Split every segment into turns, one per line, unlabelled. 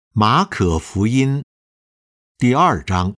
马可福音第2章。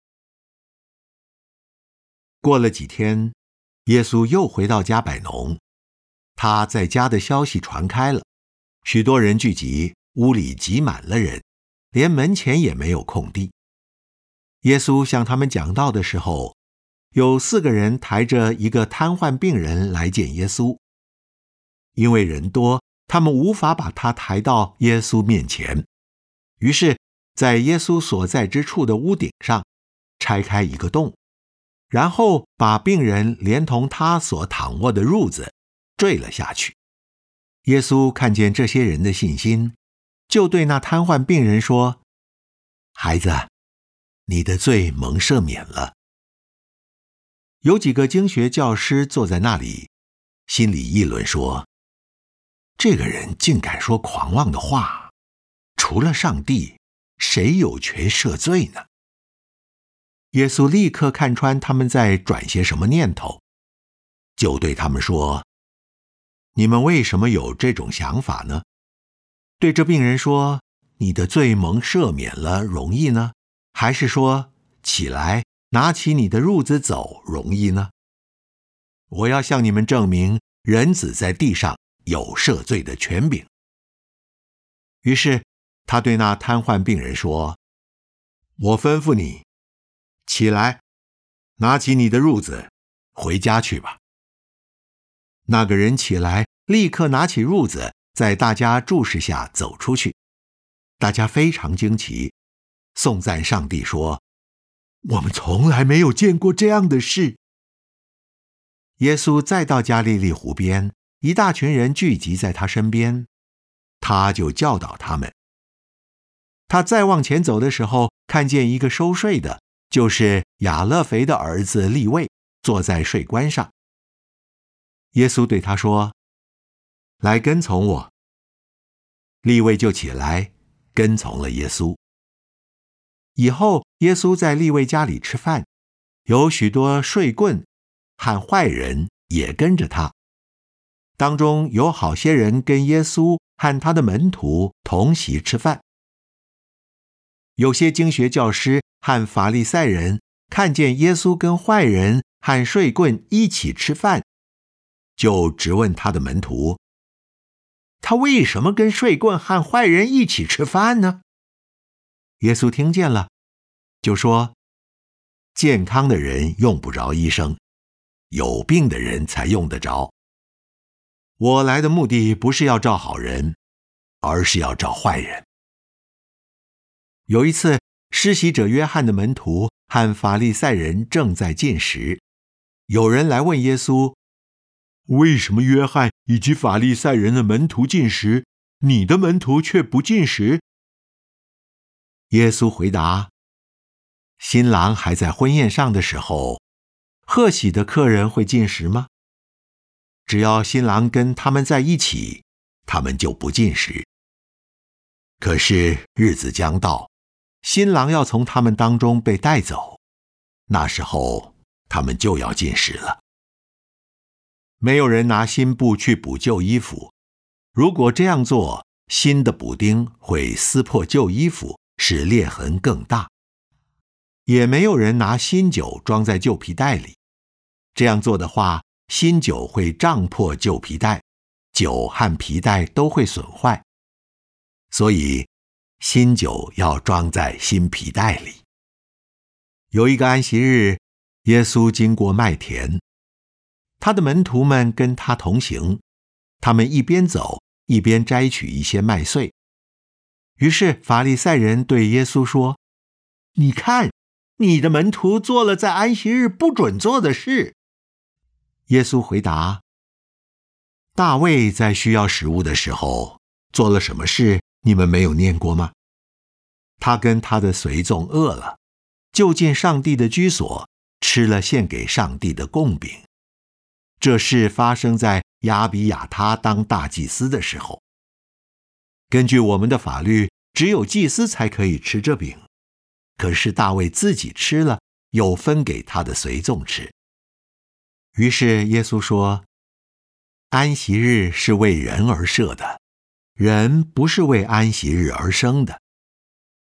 过了几天，耶稣又回到迦百农，他在家的消息传开了，许多人聚集，屋里挤满了人，连门前也没有空地。耶稣向他们讲道的时候，有4个人抬着一个瘫痪病人来见耶稣。因为人多，他们无法把他抬到耶稣面前，于是在耶稣所在之处的屋顶上拆开一个洞，然后把病人连同他所躺卧的褥子坠了下去。耶稣看见这些人的信心，就对那瘫痪病人说：孩子，你的罪蒙赦免了。有几个经学教师坐在那里，心里议论说，这个人竟敢说狂妄的话，除了上帝，谁有权赦罪呢？耶稣立刻看穿他们在转些什么念头，就对他们说，你们为什么有这种想法呢？对这病人说，你的罪蒙赦免了容易呢，还是说起来拿起你的褥子走容易呢？我要向你们证明，人子在地上有赦罪的权柄。于是他对那瘫痪病人说，我吩咐你起来，拿起你的褥子回家去吧。那个人起来，立刻拿起褥子，在大家注视下走出去。大家非常惊奇，颂赞上帝说，我们从来没有见过这样的事。耶稣再到加利利湖边，一大群人聚集在他身边，他就教导他们。他再往前走的时候，看见一个收税的，就是亚勒腓的儿子利未，坐在税关上。耶稣对他说，来跟从我。利未就起来跟从了耶稣。以后耶稣在利未家里吃饭，有许多税棍和坏人也跟着他，当中有好些人跟耶稣和他的门徒同席吃饭。有些经学教师和法利赛人看见耶稣跟坏人和税棍一起吃饭，就质问他的门徒，他为什么跟税棍和坏人一起吃饭呢？耶稣听见了，就说，健康的人用不着医生，有病的人才用得着。我来的目的不是要召好人，而是要召坏人。有一次，施洗者约翰的门徒和法利赛人正在进食，有人来问耶稣，为什么约翰以及法利赛人的门徒进食，你的门徒却不进食？耶稣回答，新郎还在婚宴上的时候，贺喜的客人会进食吗？只要新郎跟他们在一起，他们就不进食。可是日子将到，新郎要从他们当中被带走，那时候他们就要进食了。没有人拿新布去补旧衣服，如果这样做，新的补丁会撕破旧衣服，使裂痕更大。也没有人拿新酒装在旧皮袋里，这样做的话，新酒会胀破旧皮袋，酒和皮袋都会损坏。所以新酒要装在新皮袋里。有一个安息日，耶稣经过麦田，他的门徒们跟他同行，他们一边走一边摘取一些麦穗。于是法利赛人对耶稣说，你看，你的门徒做了在安息日不准做的事。耶稣回答，大卫在需要食物的时候做了什么事，你们没有念过吗？他跟他的随从饿了，就进上帝的居所，吃了献给上帝的供饼。这事发生在亚比亚他当大祭司的时候。根据我们的法律，只有祭司才可以吃这饼，可是大卫自己吃了，又分给他的随从吃。于是耶稣说，安息日是为人而设的，人不是为安息日而生的。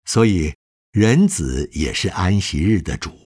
所以人子也是安息日的主。